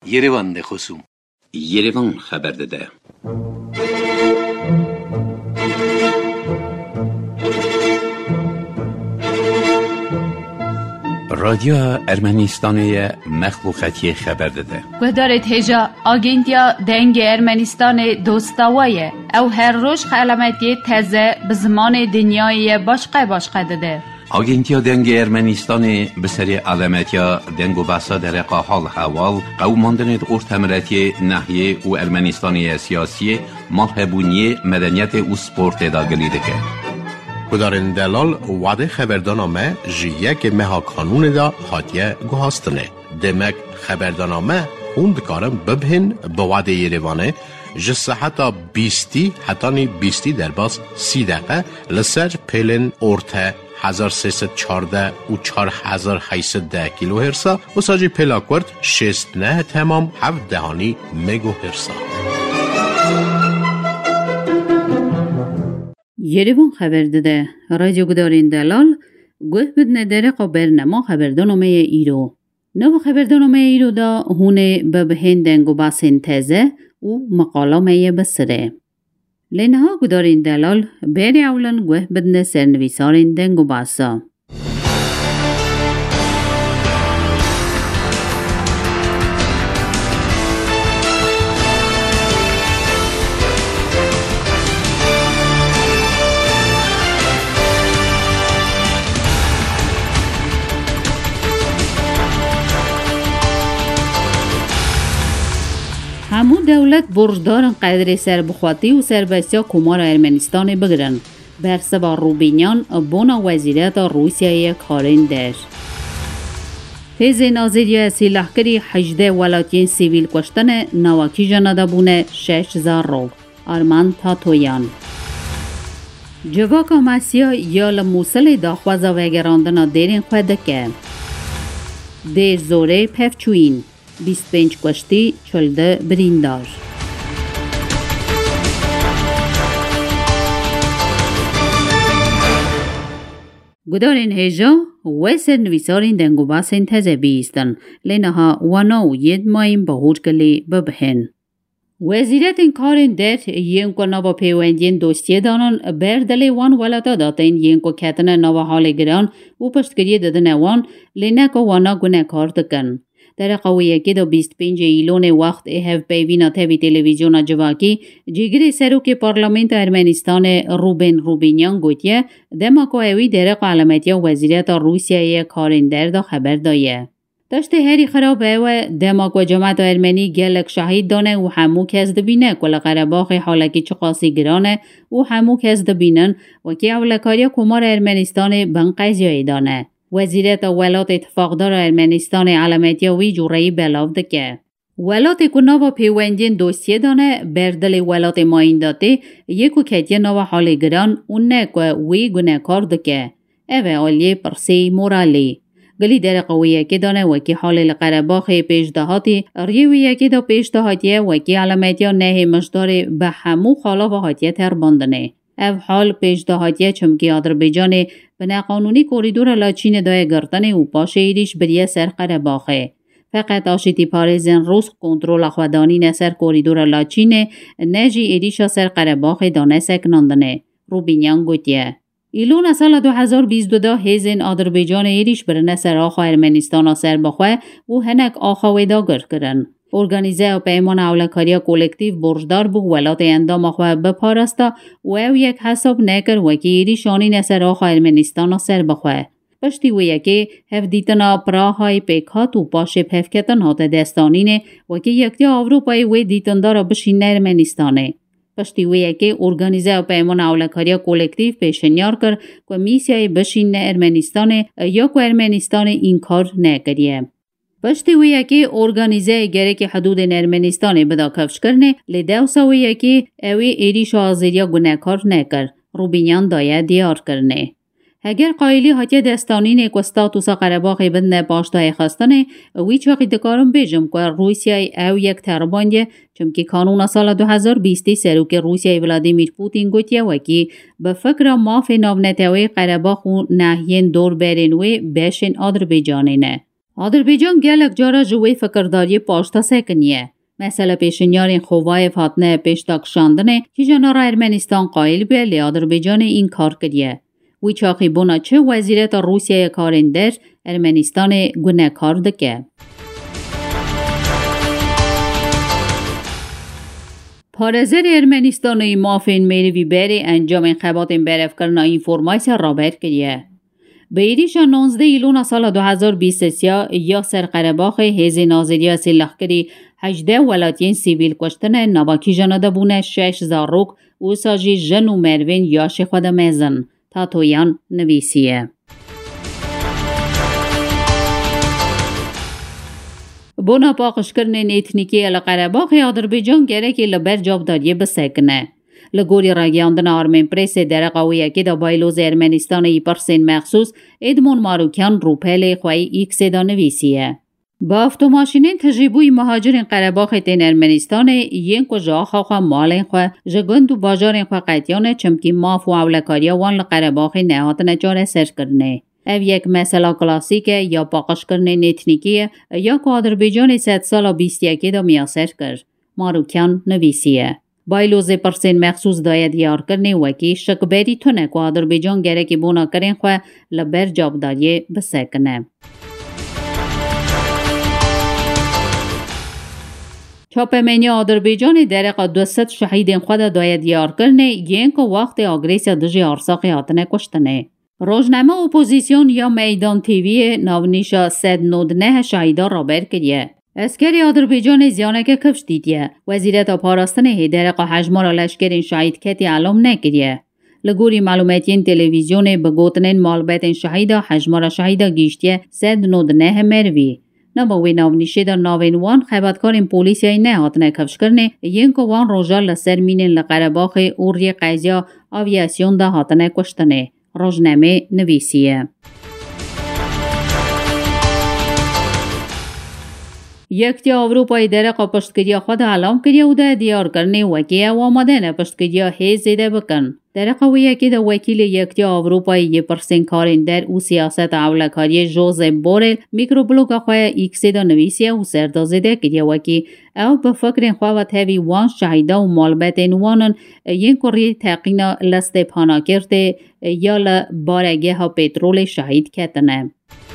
Yerevan de خصوم Yerevan خبر داده. رادیو ارمنستان مخلوقاتی خبر داده. گذارت هجا آگنتیا دنگ ارمنستان دوستاویه او هر روز علامتی تازه به زمان دنیای باشقه داده. آگنتیا دنگ ارمنستان به سری علامتیا دنگ و بحثا در حال حوال قوماندن ارتمرتی ناحیه و ارمنستانی سیاسی مالهبونی مدنیت و سپورت داگلی دکه. کدارن دلال وعده خبردانامه جیه که مها قانون دا حاتیه گوهاستنه. دمک خبردانامه خوند کارم ببهن به وعده یریوانه جسه حتی 20 در باز 30 دقیقه لسر پیلن ارته 1314 و 4810 کیلو هرسا و ساجی پیلاکورد 69 تمام 7 دهانی مگو هرسا. یریوان خبر داده رادیو گدارین دلال گوه بدنه داره برنامه خبردانامه ایرو. نو خبردانامه ایرو دا هونه ببهن دنگو باسن تازه و مقالامه بسره. لینها گدارین دلال بری اولن گوه بدنه سرنویسارین دنگو باسا. همو دولت برجدارن قدر سربخواتی و سربسیا کمار ارمنستان بگرن برسبا روبینیان بونا وزیرت روسیای کارین در تیز نازیری سیلحکری 18 ولایتین سیویل کشتن نواکی جناده بونه 6000 رو آرمان تاتویان جواکا مسیا یا لموسل داخوازا وگراندنا دیرین خواده که دیر زوره پفچوین 25 کشتی 14 بریندار. گدارین هجا و سرنویسارین دنگو باسین تازه بیستن لینها واناو ید مایم بهور کلی ببهن. وزیرت این کارین در ینکو نوا پیوندین دوستی دانان بردلی وان ولاتا داتین ینکو کتن نوا حال گران و پشتگری دادن وان لینکو وانا گونه کار دکن. در قویه که دو 25 ایلون وقت ایهف بیوینا تبی تلویزیون جواکی جیگری سروک پارلمنت ارمنستان روبینیان گوتیه دماکو اوی درق علامتی وزیرت روسیای کارین در خبر دایه. داشته هری خراب اوه دماکو جماعت ارمنی گلک شهید دانه و همو کس دبینه کل قرباخ حالکی چقاسی گرانه و همو کس دبینن و که اولکاریا کمار ارمنستان بنقیزیایی دانه. وزیرت ولات اتفاقدار ارمنستان علامتی وی جوری بلاو دکه. ولات کو نوا پیوندین دوسیه دانه بردل ولات ماین داته یکو کتیه نوا حال گران اونه که وی گونه کار دکه. اوه آلیه پرسی مورالی. گلی در قویه که دانه وکی حال لقرباخ پیشدهاتی ریویه که دا پیشدهاتیه وکی علامتی نه مشدار به همو خالا و حاتیه تر باندنه. او حال پیشدهاتیه چمکی آذربایجان بنا قانونی کوریدور لاچین دای گرتن و پاشه ایریش بریه سر قرباخه. فقط آشتی پارزن روس کنترول خودانی نسر کوریدور لاچین نجی ایریش سر قرباخه دانه سکناندنه. روبینیان گوتیه. ایلون سال 2022 هیزن آذربایجان ایریش برنه سر آخوا ارمنستان سر بخواه و هنک آخوا داگر کرن. ارگانیزه و پیمان اولکاریا کولکتیو برجدار بو ولات اندام خواه بپارستا و او یک حساب نکر وکی ایری شانی نسر آخوا ارمنستان سر بخواه. پشتی و یکی هف دیتنا پراهای پیکات و پاشه پفکتن هات دستانینه وکی یکتی آوروپای و دیتندار بشین ارمنستانه. پشتی و یکی ارگانیزه و پیمان اولکاریا کولکتیو پیشنیار کر که میسیای بشین ارمنستانه یا که ارمنستان این کار نکریه. پشتی وی که ارگانیزه گره که حدود ارمنستان بدا کفش کرنه لیدو سوی که اوی ایریش و آزیریا گناهکار نکر روبینیان دایه دیار کرنه. اگر قایلی حتی دستانین اکوستاتوسا قرباقی بندن پاشتای خواستنه وی چاقی دکارم بیجم که روسیای او یک تربانده چمکی کانون سال 2020 سروک روسیای ولادیمیر پوتین گوتیه وکی به فکر ماف نابنتوی قرباق و نهین دور برنوی بشن آذربایجانینه. Ադրբեջան գելک ջարը ժուի ֆկրդարի պաշտասե կնիե Mesela peşinyarin xovayê hatine pêştakşandinê hîjanara Ermenistan qayîl bê lê Adirbecanê înkar kiriye. Wî çaxîbûna çi Wezîreta Rûsyayê karên der Ermenistanê gunekar dike. Parêzerê Ermenistanê mafên mêrivî berê encamên xebatên berevkirina înformasya raber kiriye. Bi êrişa 19 îlûna sala 2023 ya Serqerebaxê hêzên Azêriya Sîlexkirî 18 welatiyên sîvîl kuştine navakîjana de bûne 6 zarok û sa jî jin û mervên yaşê xwe de mezin. Tatoyan nivîsiye. Bona paqişkirinên etnîkî li Qerebaxê Adirbecan gerekê li ber cavdariyê bisekine. Li gorî ragiyandina Armênprêsê dereqa wê yekê de baylozê Ermenistanê yî pirsên mexsûs Edmond Marûkyan rûpelê xwe X'ê de nivîsiye. Bi avtomaşînên tijîbûyî muhacirên Qerebaxê tên Ermenistanê yên ku ji axa xwe malên xwe ji gund û bajarên xwe qetiyane çimkî maf û hewlekariya wan li Qerebaxê nehatine çareserkirinê. Ev yek mesela klasîk e ya paqişkirinên etnîkî ye ya ku Adirbecanê sed sala 21 de miyaser kir. Marûkyan nivîsiye. Baylozê pirsên mexsûs daye diyarkirinê wekî şikberî tune ku Adirbecan gerekî bona kirên xwe li ber cavdariyê bisekine. Çapemeniya Adirbecanê dereqa 200 şehîdên xwe de daye diyarkirinê yên ku wextê agrêsya dijî Arsaqê hatine kuştinê. Rojname Opozîsyon ya Meydan TV'ye navnîşa 199 şehîda raber kiriye. Eskerê Adirbecanê ziyaneke kifş dîtiye. Wezîreta Parastinê hê dereqa hejmara leşkerên şehîdketî elam nekiriye. Li gorî malûmetiyên televîzyonê bi gotinên malbetên şehîda hejmara şehîda gîştiye 199 merivî. Nava wê navnîşê de navên wan xebatkarên polîsyayê nehatine kifşkirinê yên ku wan roja li ser mînên li Qerebaxê û rê qeziya avyasyon de hatine kuştinê. Rojname nivîsiye. Yektiya Avrupayê dereqa piştkiriya xwe de elam kiriye û de diyarkirinê wekî ew amade ne piştkiriya hêzê de bikin. Dereqa wê yekê de wekîlê Yektiya Avrupayê yê pirsên karên der û siyaseta hewlekariyê Josep Borrell mîkrobloga xwe X'ê de nivîsiye û serdazê de kiriye wekî ew bi fikrên xwe ve tevî wan şehîda û malbetên wan in yên ku rê teqîna li Stepanakirtê ya li baregeha petrolê şehîd ketine.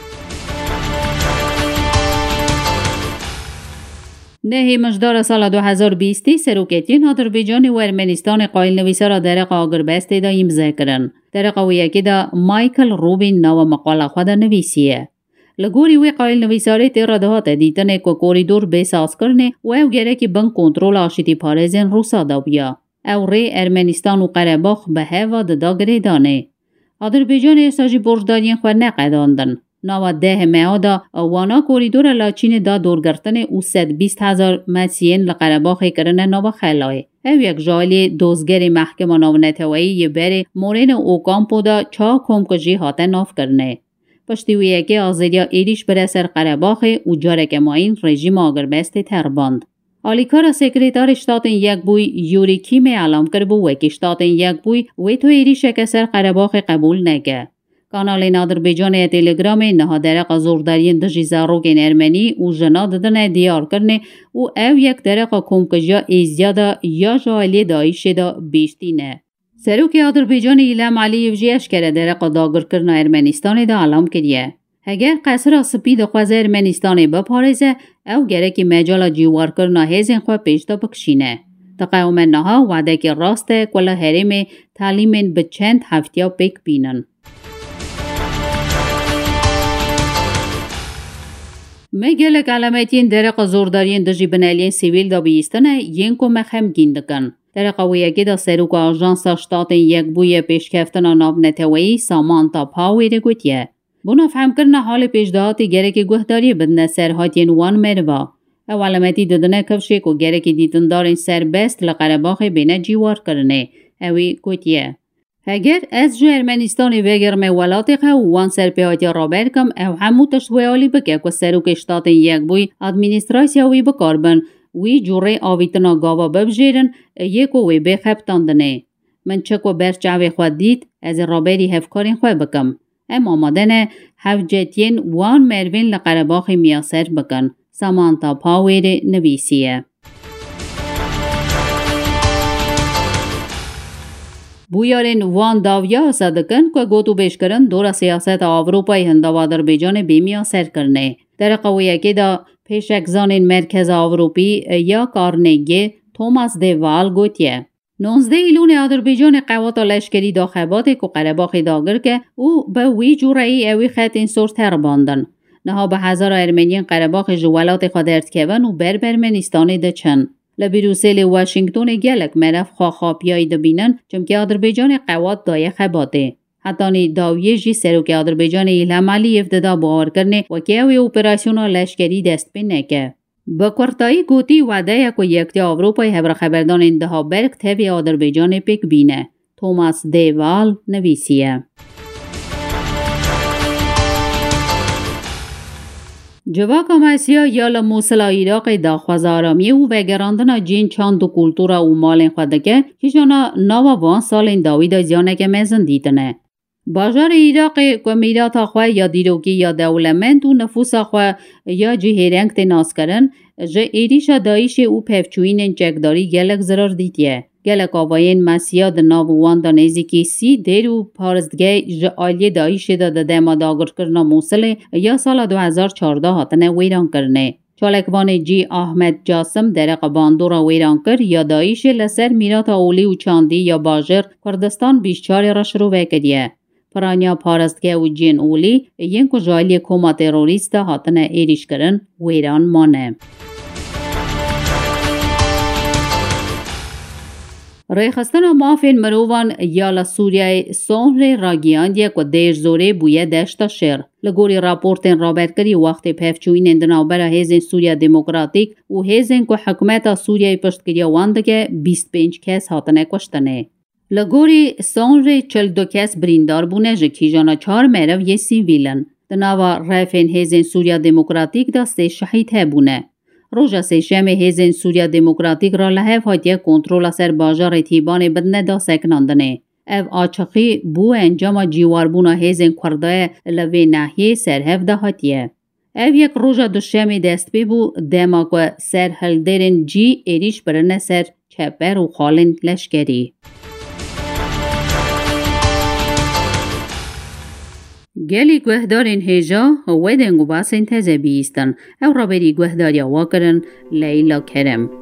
Nehê mijdara sala 2020 seroketiyên Adirbecanê û Ermenistanê qayîlnivîsara dereqa Agirbestê de îmze kirin. Dereqa wê yekê de Michael Rubin nava meqala xwe de nivîsiye. Li gorî wê qayîlnivîsarê tê re dihate dîtinê ku korîdor bêsazkirinê û ew gerekî bin kontrola aşîtî parêzên Rûsa da bûye. Ew rê Ermenistan û Qerebax bi heva dida girêdanê. Adirbecanê êsa jî borcdariyên xwe neqedandin. Nava deh meha da wana korîdora Laçînê da dorgirtinê û 120,000 metriyên li Qerebaxê kirine nava xelayê. Ev yek ji aliyê dozgerê mehkema navneteweyî yê berê Moreno Ocampo da ça komku jî hate navkirinê. Piştî wê yekê azêriya êrîş bire ser Qerebaxê û careke mayîn rejîma Agirbestê terband. Alîkara sekretarê ştatên Yekbûyî Yurî Kîmê elam kiribû wekî ştatên Yekbûyî wê to êrîşeke ser Qerebaxê qebûl neke. Kanalên Adirbecanê ya Telegramê niha dereqa zordariyên dijî zarokên Ermenî û jina didine diyarkirinê û ew yek dereqa komkijiya êziya da ya ji aliyê Daişê da bîştîne. Serokê Adirbecanê İlham Aliyev jî eşkere dereqa dagirkirina Ermenistanê de elam kiriye. Heger qesira spî dixwaze Ermenistanê biparêze, ew gerekî mecala cîwarkirina hêzên xwe pêş de bikişîne. Di qewmen niha wedekî rast e ku li herêmê talîmên bi çend heftiya pêk bînin. Me gelek elametiyen dereqa zordariyên dijî bineliyên sivîl da bihîstine yên ku me xemgîn dikin. Dereqa wê yekê de seroka Ajansa Ştatên Yekbûyê pêşkeftina navneteweyî Samantha Power gotiye. Bu navhemkirina halê pêşdahatê gerekî guhdariyê bidine ser hatiyên wan meriva. Ew elemetî didine kevşê ku gerekî dîtindarên serbest li Qerebaxê bêne cîwarkirinê. Ew ê gotiye. Heger ez ji Ermenistanê vegirme welatê xwe û wan serpêhatiya raber kim ew hemû tişt wê alî bike ku serokê Ştatên Yekbûyî administrasya wî bikarbin wî cûrê avîtina gava bibijêrin yê ku wê bêxebtandinê. Min çi ku ber çavê xwe dît ez ê raberî hevkarên xwe bikim. ام آمادن حوجتین وان مروین لقرباخ میاسر بکن. سامانتا پاور نویسیه. بویارین وان داویا صدقن که گوتو بیش کرن دور سیاست آوروپای هند و آذربایجان بیمیا سر کرنه. در قویه که دا پیشکزان مرکز آوروپی یا کارنگی توماس دیوال گوتیه. 19 ایلون آذربایجان قوات لشکری دا خبات که قرباخ داگر که او به وی جورایی اوی خط این سور تر باندن. نها به هزار ارمنیان قرباخ جوالات خودرد کهون و برمنستانی ده چن. لبروسل واشنگتن گلک مرف خواخاپیای دبینن چمکه آذربایجان قوات دای خباته. حتی داویه جی سروک آذربایجان ایلام علی افتدا باور کرنه و که اوی اپراسیون لشکری دست پی نکه. با کورتایی گوتی وعده یکو یکتی آوروپای هبر خبردان اندها برک توی آذربایجان پیک بینه. توماس دیوال نویسیه. جواک آمسیا یا لموسلا ایراق داخواز آرامی او و گراندن جین چاند و کلتورا و مالین خودکه هیچانا نوا وان سالین داوید زیانه که مزن دیدنه. باجار ایراق که میرات آخواه یا دیروکی یا دولمند و نفوس آخواه یا جهرنگ تناس کرن جه ایریشا دایش او پفچوین چکداری گلک ضرر دیتیه. گلک آواین مسیاد ناووان دا نیزیکی 30 دیر و پارزدگه جه آلی دایش دا دما داگر کرنا موصله یا سال 2014 هاتنه ویران کرنه. چالکوان جی احمد جاسم درق باندورا ویران کر یا دایش لسر میرات اولی و چاندی یا باجر کردستان 24 را شروع وکدیه. پرانیا پارزدگه و جین اولی ین کو جالی کوما تروریست هاتنه ایریش کرن ویران مانه. ریخستن مافین مروان یا لسوریای سونر راگیاندیه که دیش زوره بویه دشتا شر. لگوری راپورتین رابط کری وقت پفچوین اندناوبر هیزن سوریا دموکراتیک و هیزن که حکومت سوریای پشتگیری وانده 25 کس هاتنه کشتنه. لگوری سونر 42 کس بریندار بونه جکی جانا 4 مرو یه سیویلن. دناوا رفین هیزن سوریا دموکراتیک دا 3 شهید هبونه. روژا سیشم هیزن سوریا دموکراتیک را لحف هاتیه کنترول سر باجار تیبان بدنه دا سکناندنه. او آچقی بو انجام جیواربونا هیزن کردای لوی نحیه سرهف دا هاتیه. او یک روژا دوشمی دست بی بو دما که سر هلدرین جی ایریش برنه سر چپر و خالن لشکری. گلی گوهدارین هیجا و دنگو باسین تزه بیستن او را بری گوهداریا واکرن لیلا کرم.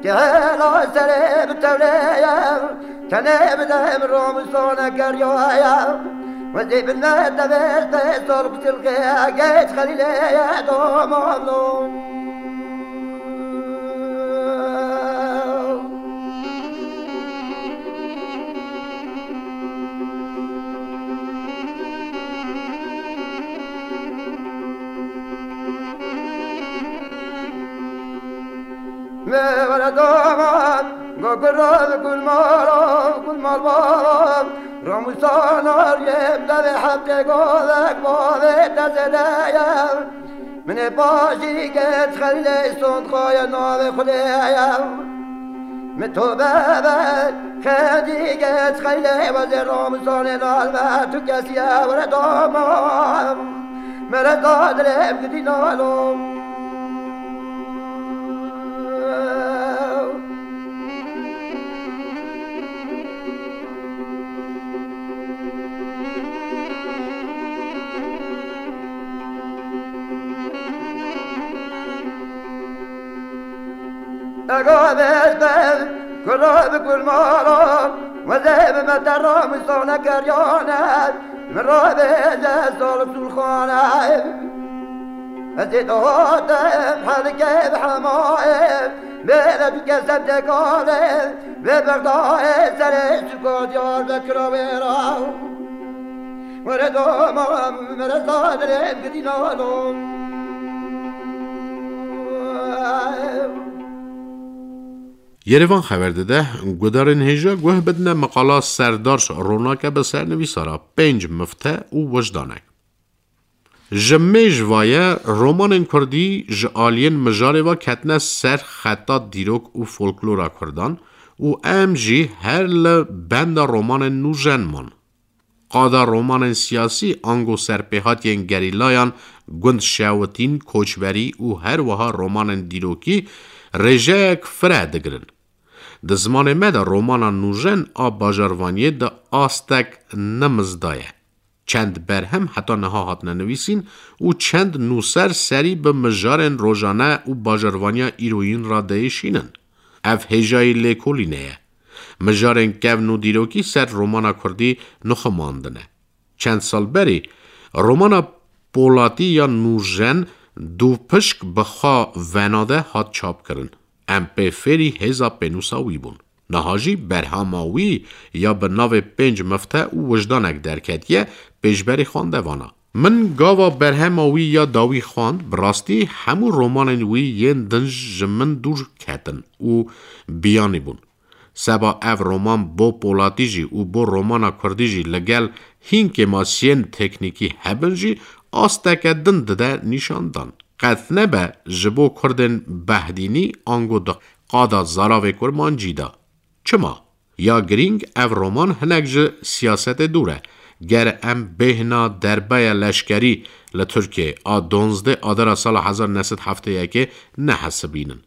که هلا سره بتولیم کنه بدم رومستانه گریایم و زیبن مدبست صلب سلقه گیت خلیله دومانم ولا دومان قرب كل مال باب رمضان يم ده حبك قولك بابت تزدايا من باشي قد خلي صوت خويا نار خليا من تو بابت خدي قد خلي وزير رمضان نار ما تكسيا ولا دومان مرا قادر بدي نالو أقابل كلاب كل مرة وذهب مترى من صونة كريانة من رابع جزول الخانة أزيد هاتم حلقة بحمائم بلد كسب تقالم ببغداء سريش سكوت يار بكرويرا وردو مرزاد ريب قدينالهم یروان خبر داده گودارن هیجا گوه بدنه مقاله سردارش روناکه به سرنویسارا 5 مفته او وجدانک. جمعه جوایه رومان کردی جالین مجاره و کتنه سر خطا دیروک و فولکلورا کردان و ام جی هر لبند رومان نوژن من. قادا رومان سیاسی آنگو سرپیهات ین گریلایان گند شاوتین کوچبری و هر وها رومان دیروکی رژک فرد گرن. د زمان مده رومانا نوژن آب باجاروانیه ده آستک نمزدایه. چند برهم حتی نها هاتنه نویسین و چند نوسر سری به مجارن روژانه و باجاروانیا ایروین را دهشینن. اف هجای لیکولینه. مجارن کف نو دیروکی سر رومانا کردی نخماندنه. چند سال بری رومانا پولاتی یا نوژن دو پشک بخوا وناده هات چاپ کرن. ام پی فری هزا پنوساوی بون. نهاجی برهاماوی یا به ناو 5 مفته او وجدانک درکتیه پیشبری خوانده وانا. من گاوا برهاماوی یا داوی خواند براستی همو رومانوی ین دنج جمن دور کتن او بیانی بون. سبا اف رومان بو پولاتی جی و بو رومانا کردی جی لگل هین که ما سین تکنیکی هبن جی آستک دن ده نشاندان. قد نبه جبو کردن بهدینی آنگو ده قادا زراوه کرمان جیدا. چما؟ یا گرینگ او رومان هنگ جه سیاست دوره. گر ام بهنا دربه لشکری لترکیه 12 آدر سال 1971 نه حسبینن.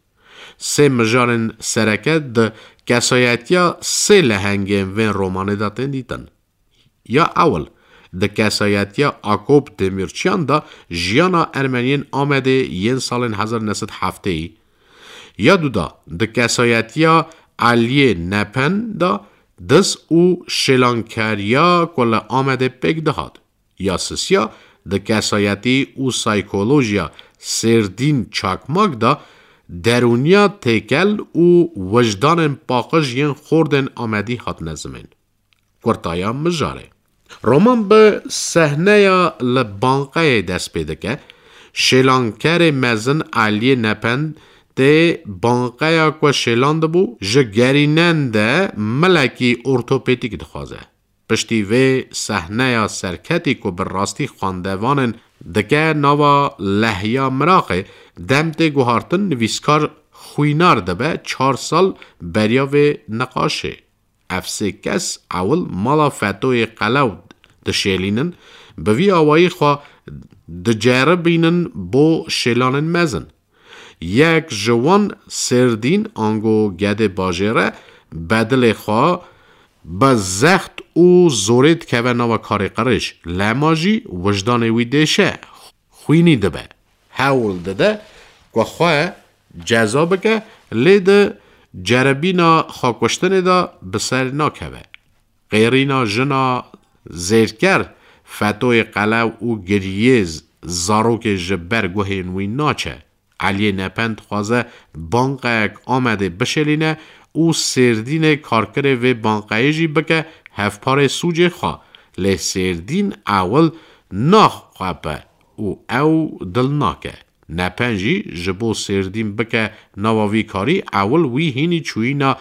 سه مجارن سرکت ده کسایتیا سه لهنگین وین رومانه داتن دیتن. یا اول د کسایتیا آکوب دمیرچیان دا جیانا ارمنین آمده ین سال 1970 یا دو دا د کسایتیا علیه نپن دا دس او شلانکاریا کل آمده پک دهاد یا سسیا د کسایتی او سایکولوژیا سردین چاکماک دا درونیا تکل او وجدان پاقش ین خوردن آمدی هات نزمین کرتایا مجاره رومان به صحنه یا لبانقه دست پیدا که شلانکر مزن علی نپند ده بانقه یا که شلانده بو جگرینن ده ملکی ارتوپیتیک دخوازه. پشتی و صحنه یا سرکتی که بر راستی خواندوانن دکه نوا لحیا مراقه دمت گوهارتن نویسکار خوینار ده به 4 سال بریا و نقاشه. افسه کس اول مالا فتوی قلو دشیلینن بوی آوائی خواه دجاره بینن بو شیلانن مزن. یک جوان سردین آنگو گده باجره بدل خواه با زخت او زورید که و نوا کاری قرش لماجی وجدانوی دیشه خوینی دبه. حول دده که خواه جذابه که لید جربینا خاکوشتن دا بسر ناکوه. غیرینا جنا زیرکر فتوی قلو او گریز زاروک جبر گوهنوی ناچه. علی نپند خوازه بانقه آمده بشلینه او سردین کارکره و بانقه جی بکه هفپار سوجه خواه. لی سردین اول ناخ خواه او دل ناکه. نپنجی جبو سردین بکه نواوی کاری اول وی هینی چوینا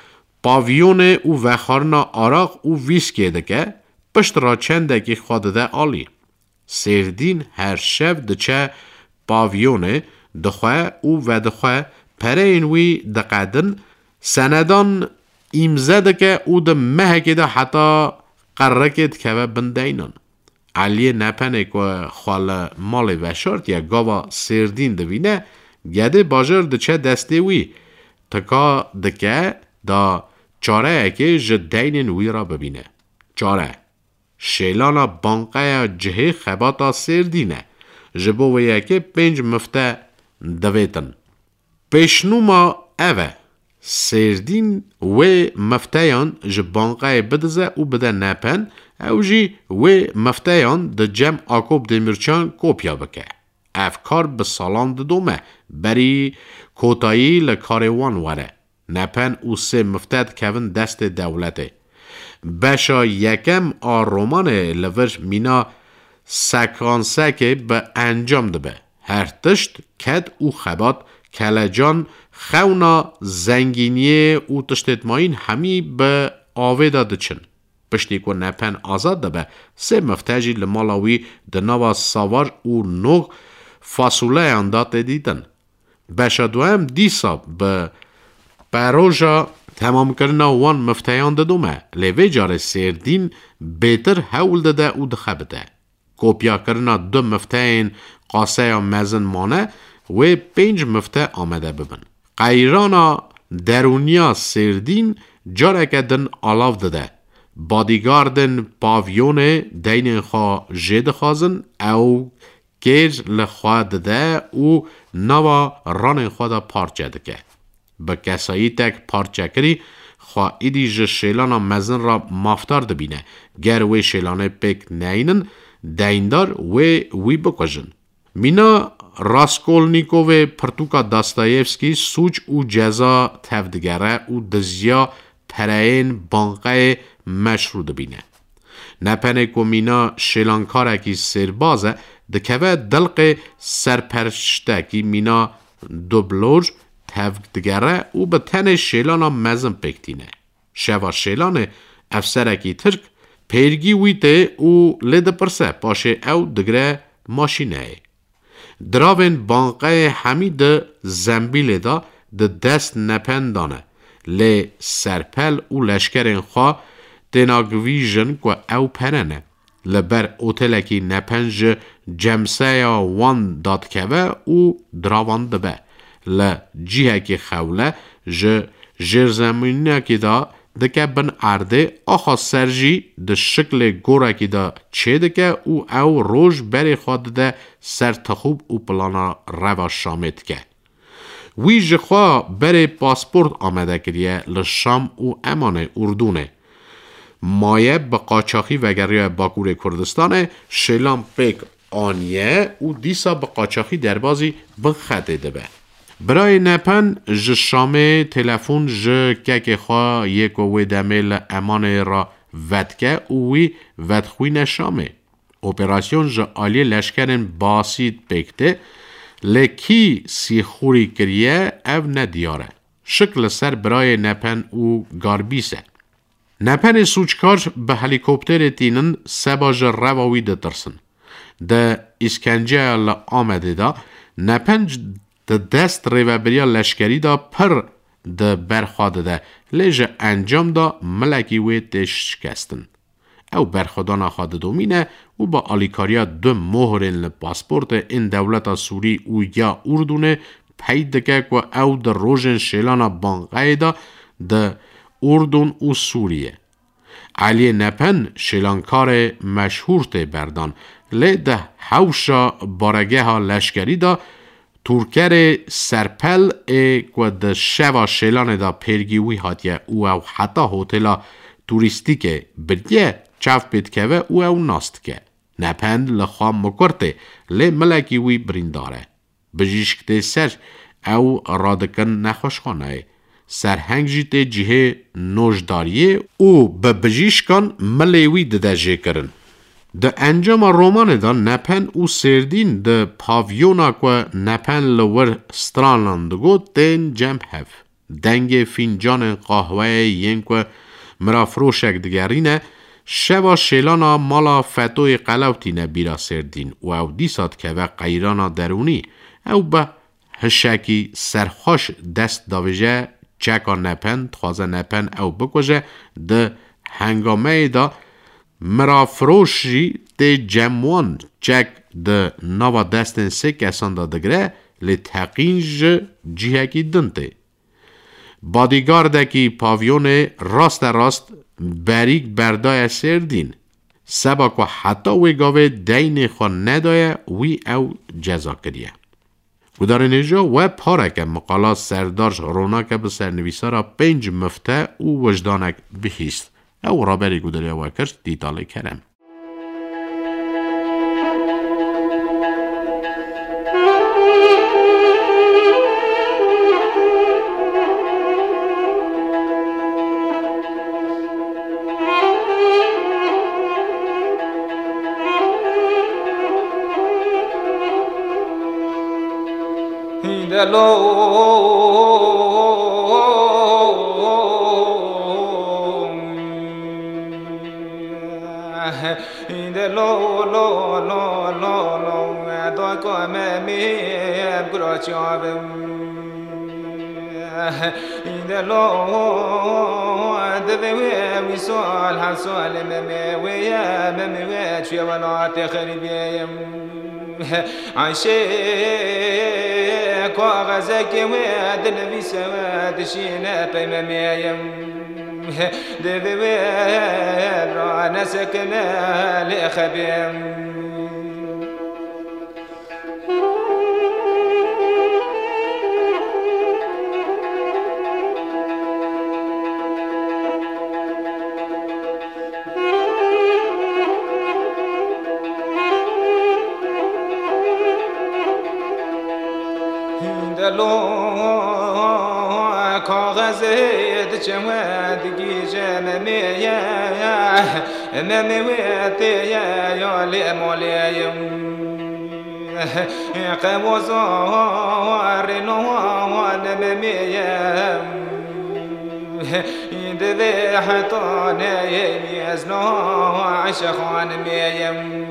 پاویون او وخارنا آراغ او ویسکه دکه پشت را چنده که خواده ده آلی. سردین هر شب دچه پاویون دخواه او و دخواه پره اینوی دقیدن سندان ایمزه دکه او ده مهکه ده حتی قررکت که بندینن. علی نپنه که خوال مال وشارت یا گاوا سردین دوینه گده باجر دچه دسته وی تکا دکه دا چاره اکه جدین وی را ببینه. چاره شیلانا بانقه جهه خباتا سردینه جبو وی اکه 5 مفته دویتن. پیشنوما اوه سردین و مفتهیان جبانقه بدزه او بده نپن او جی و مفتهیان ده جمع آکوب دمیرچان کوپیا بکه. افکار به سالان دومه بری کوتایی لکاروان وره. نپن او 3 مفتد کون دست دولته. بشا یکم رومانه لورش مینا سکانسه که به انجام ده به. هر تشت کد او خبات کلجان خونا زنگینیه او تشتت ماین همی به آوه داده چن. پشتی که نپن آزاد ده به 3 مفتجی لمالاوی ده نوا ساوار او نوغ فاصوله اندات دیدن. بشا دوام دیسا به پروژا تمام کرنا وان مفتیان ده دومه لیوی جار سردین بیتر حول ده او ده خبته. کوپیا کرنا 2 مفتین قاسه مزن مانه و 5 مفته آمده ببن. قیرانا درونیا سردین جارکه دن آلاو دده. بادیگاردن پاویون دین خواه جد خازن او گیج لخواه دده او نوا ران خواه دا پارچه دکه. به کسایی تک پارچه کری خواه ایدی جشیلانا مزن را مافتار دبینه. گر وی شیلانه پک نینن دیندار وی بکجن. مینا راسکولنیکوو پرتوکا داستایفسکی سوچ او جزا تفدگره او دزیا پرین بانقه مشروع دبینه. نپنه که مینا شیلانکاره کی سربازه دکوه دلق سرپرشته کی مینا دوبلوج تفدگره او به تن شیلانا مزم پکتینه. شوا شیلان افسره کی ترک پیرگی ویته او لده پرسه پاشه او دگره ماشینه. دراوین بانقه همی ده زنبیل دا ده دست نپندانه لی سرپل او لشکرین خواه دناگویژن که او پرنه لبر اوتلکی نپنج جمسه یا وان داد که او دراوان ده به لجیه که خوله جرزمینه که دا دکه بن ارده آخا سرجی ده شکل گوره که دا چه دکه او روش بری خود ده سر تخوب او پلانا روا شامت که. وی جخوا بری پاسپورت آمده کریه لشام او امان اردونه. مایه به قاچاقی وگریه باکور کردستانه شیلان پیک آنیه او دیسا به قاچاقی دربازی بخده ده به. برای نپن ج شامه تلفون ج که خواه یک و دمیل امان را ودکه اوی ودخوی نشامه. اپراسیون ج آلی لشکرین باسید بکته لکی سی خوری کریه او ندیاره. شکل سر برای نپن او گاربیسه. نپن سوچکار به هلیکوپتر تینن سباج رواوی ده ترسن. ده اسکنجه لآمده دا نپن ده دست ریوبریا لشکری دا پر ده برخواده ده لیجه انجام دا ملکی ویتش شکستن. او برخودان خواده دومینه و با آلیکاریا 2 مهرین لپاسپورت این دولت سوری او یا اردونه پید که که او ده روژن شیلانا بانقای دا ده اردون و سوریه. علی نپن شیلانکار مشهور ته بردان لی ده حوشا بارگه ها لشکری دا تورکر سرپل که ده شوا شیلان دا پیرگی وی هاتیه او حتی هوتلا توریستیک بریه چاف بید که او ناست که نپند لخوام مکرته لی ملکی وی برینداره بجیشکته سر او رادکن نخوشخانه سرهنگ جیته جیه نوشداریه او به بجیشکان ملیوی دده کرن. ده انجام رومان دا نپن او سردین ده پاویونا که نپن لور سترانلاندگو تین جمع هف. دنگ فینجان قهوه ین که مرافروشک دگرینه شوا شیلانا مالا فتوی قلوتینه بیرا سردین و او دیساد که و قیرانا درونی او به هشکی سرخوش دست داویجه چکا نپن تخوازه نپن او بکوشه ده هنگامه دا مرافروشی ده جمعوان چک ده نوا دستن سه کسان دا دگره لی تقینج جیهکی دنته. بادیگاردکی پاویون راست بریک بردای سردین سبا که حتی وی گاوه دین خواه ندایه وی او جزا کریه. و در اینجا و پارک مقاله سردارش روناک به سرنویسارا 5 مفته او وجدانک بهیست او را بری گودریا وکر دیتاله کرم. کاغذک و دنویس و دشینه پیممیم دوی را نسکنه لخبیم کاغذت چمدگی جممیه ممیویته یا لیمولیم قوزار نوان ممیم دوی حتانه میزنا عشقان میم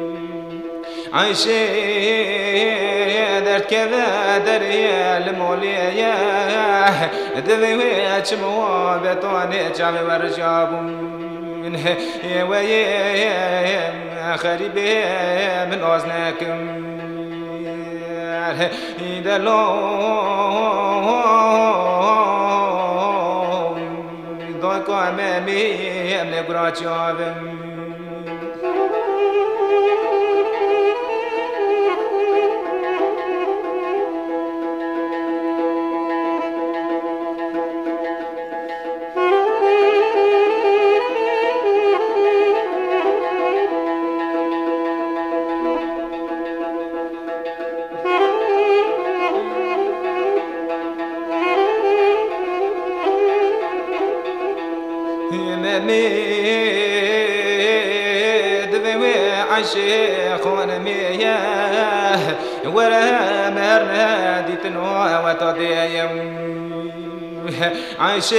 عیشی در کذا دریا المولیه دوی چمو بتوانه جام ورجابم ویم خریبه من آزنکم دلو داکو میم نگراچابم عشقون مياه ورا مرنا ديتنو وتضيم عشق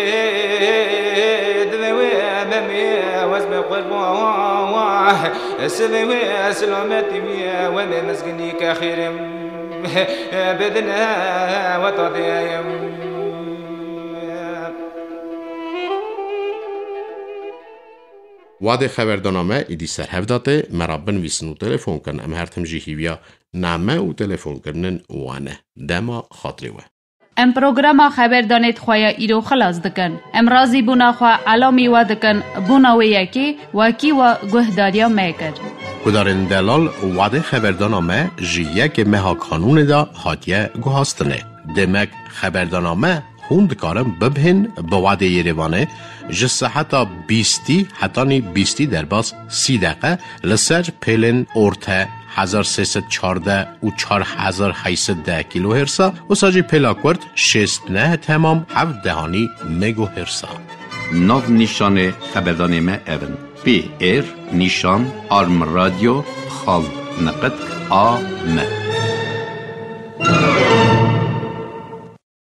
دوي ممي وزم قلبه سلوي سلامتي ومسكني كخير بدنا وتضيم واده خبردانامه ایدی سرهفداته مرابن ویسن و تلفون کن ام هرتم جیهیویا نامه و تلفون کرنن وانه دما خاطری و ام پروگراما خبردانت خواه ایرو خلاص دکن ام رازی بونا خواه علامی و دکن بونا و یکی و گهداریا میکر کدارن دلال وعده خبردانامه جیه که مها کانون دا هاتیه گوهاستنه. دمک خبردانامه خوند کارم ببهن به وعده یریوانه جسه حتی 20 در باز 30 دقیقه لسر پیلن ارته 1314 و 4810 کیلو هرسا و ساجی پیلاکورد 69 تمام 7 دهانی مگو هرسا. ناو نیشان خبردانامه اون پی ایر نیشان آرم رادیو خال نقد آم